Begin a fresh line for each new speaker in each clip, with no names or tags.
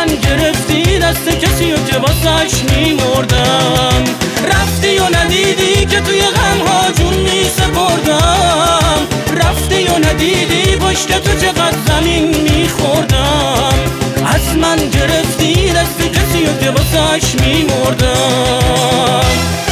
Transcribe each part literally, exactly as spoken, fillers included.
من گرفتی دست کسی و که واسش میمردم. رفتی و ندیدی که توی غمها جون میسپردم. رفتی و ندیدی پشت تو چقدر زمین میخوردم. از من گرفتی دست کسی و که واسش میمردم.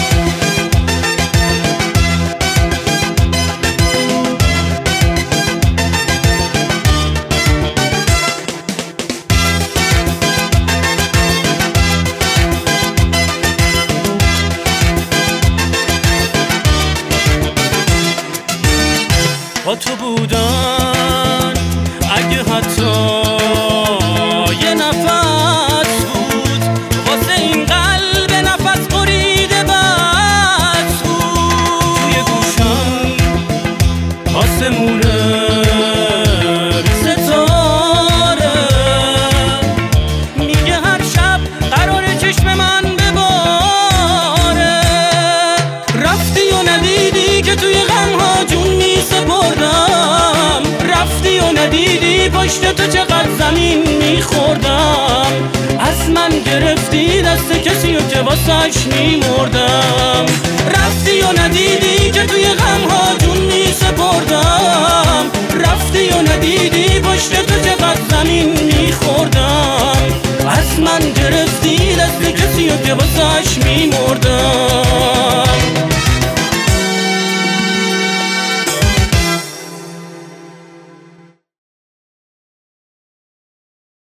با تو بودن اگه حتی یه نفس بود، واسه این قلب نفس بریده بس بود. توی گوشم آسمونه ستاره میگه هر شب قراره چشم من بباره. رفتی و ندیدی که توی غمها جون میسپردم. رفتی و ندیدی پشت تو چقدر زمین میخوردم. از من گرفتی دست کسی و که واسش میمردم. رفتی و ندیدی که توی غمها جون میسپردم. رفتی و ندیدی پشت